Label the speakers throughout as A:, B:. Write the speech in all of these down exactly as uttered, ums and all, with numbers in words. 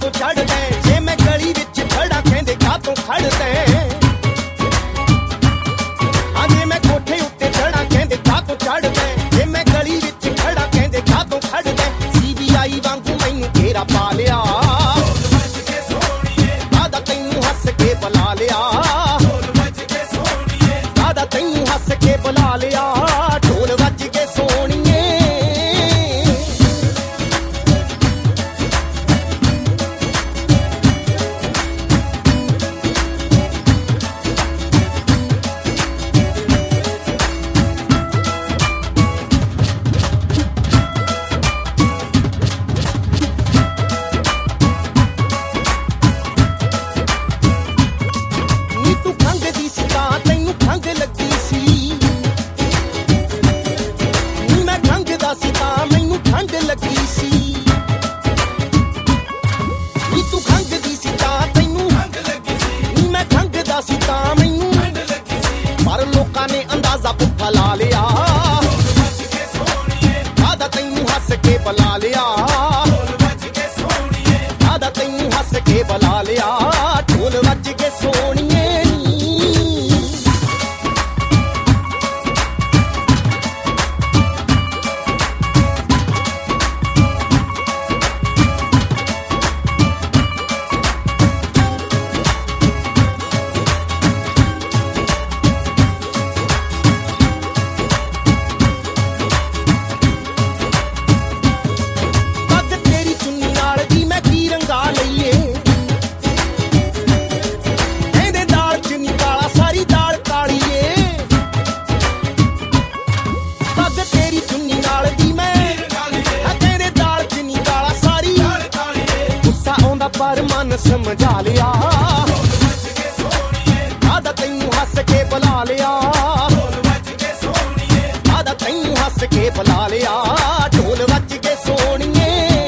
A: ਕਾਤੋਂ ਚੜ੍ਹਦੇ, ਜੇ ਮੈਂ ਗਲੀ ਵਿੱਚ ਖੜਾ ਕਹਿੰਦੇ ਕਾਤੋਂ ਖੜਦੇ। ਹਾਂ ਜੇ ਮੈਂ ਕੋਠੇ ਉੱਤੇ ਚੜ੍ਹਾਂ ਕਹਿੰਦੇ ਕਾਤੋਂ ਚੜ੍ਹਦੇ, ਜੇ ਮੈਂ ਗਲੀ ਵਿੱਚ ਖੜਾ ਕਹਿੰਦੇ ਕਾਤੋਂ ਖੜਦੇ। ਸੀ ਬੀ ਆਈ ਵਾਂਗੂ ਮੈਨੂੰ ਘੇਰਾ ਪਾ ਲਿਆ, ਕਾਹਦਾ ਤੈਨੂੰ ਹੱਸ ਕੇ ਬੁਲਾ ਲਿਆ, ਕਾਹਦਾ ਤੈਨੂੰ ਹੱਸ ਕੇ ਬੁਲਾ ਲਿਆ। ਢੋਲ ਵੱਜ ਕੇ ਸੋਹਣੀਏ ਨੇ ਅੰਦਾਜ਼ਾ ਪੁੱਠਾ ਲਾ ਲਿਆ, ਕਾਹਦਾ ਤੈਨੂੰ ਹੱਸ ਕੇ ਬੁਲਾ ਲਿਆ, ਕਾਹਦਾ ਤੈਨੂੰ ਹੱਸ ਕੇ ਬੁਲਾ ਲਿਆ। ਢੋਲ ਵੱਜ ਕੇ ਸੋਹਣੀਏ ਪਰ ਮਨ ਸਮਝਾ ਲਿਆ, ਕਾਹਦਾ ਤੈਨੂੰ ਹੱਸ ਕੇ ਬੁਲਾ ਲਿਆ, ਕਾਹਦਾ ਤੈਨੂੰ ਹੱਸ ਕੇ ਬੁਲਾ ਲਿਆ। ਢੋਲ ਵੱਜ ਕੇ ਸੋਹਣੀਏ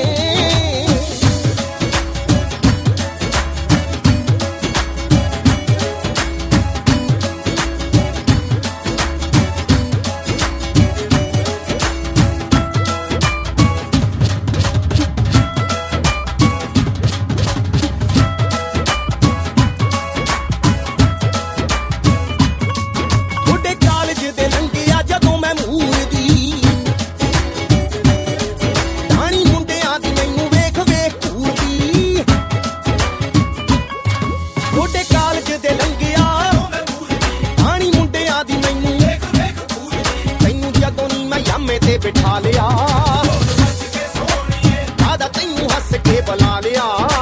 A: ਤੇ ਬਿਠਾ ਲਿਆ, ਕਾਹਦਾ ਤੈਨੂੰ ਹੱਸ ਕੇ ਬੁਲਾ ਲਿਆ,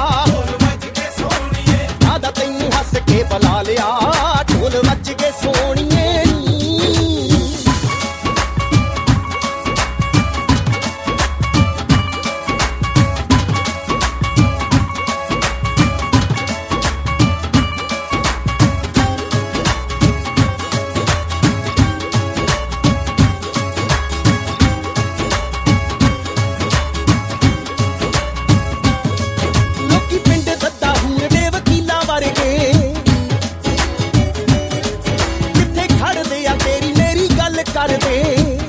A: ਕਾਹਦਾ ਤੈਨੂੰ ਹੱਸ ਕੇ ਬੁਲਾ ਲਿਆ। ਢੋਲ ਵੱਜ ਕੇ ਸੋਹਣੀਏ ਕਰਦੇ।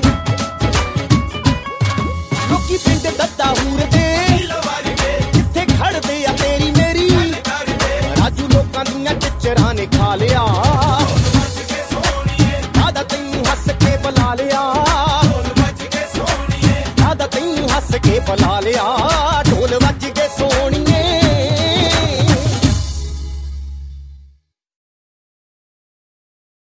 A: ਲੋਕੀ ਪਿੰਡ ਦੱਦਾ ਹੂਰਦੇ, ਜਿੱਥੇ ਖੜਦੇ ਆ ਤੇਰੀ ਮੇਰੀ। ਰਾਜੂ ਲੋਕਾਂ ਦੀਆਂ ਟਿਚਰਾਂ ਨੇ ਖਾ ਲਿਆ, ਕਾਹਦਾ ਤੈਨੂੰ ਹੱਸ ਕੇ ਬੁਲਾ ਲਿਆ, ਕਾਹਦਾ ਤੈਨੂੰ ਹੱਸ ਕੇ ਬੁਲਾ ਲਿਆ।